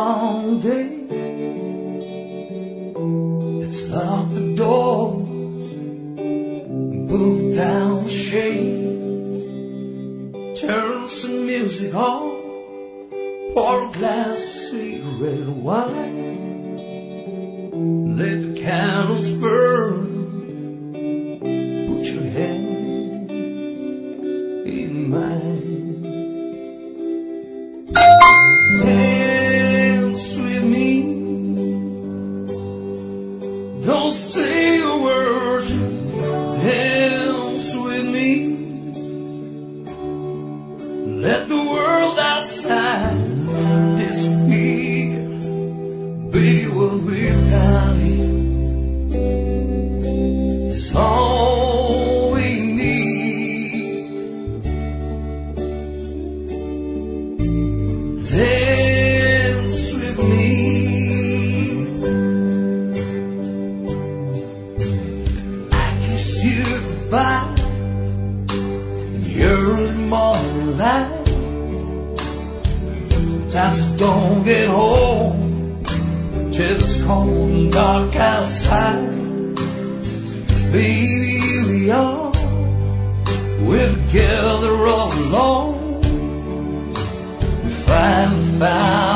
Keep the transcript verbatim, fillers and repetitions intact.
long day. Let's lock the door, pull down the shades, turn some music on, pour a glass of sweet red wine, let the candles burn, put your hand in mine. Dance with me, don't say a word, just dance with me. Let the world outside disappear. Baby, what we've got here is all we need. Dance with me. I kiss you goodbye in the early morning light. Sometimes I don't get home till it's cold and dark outside. Baby, here we are, we're together all alone. We finally found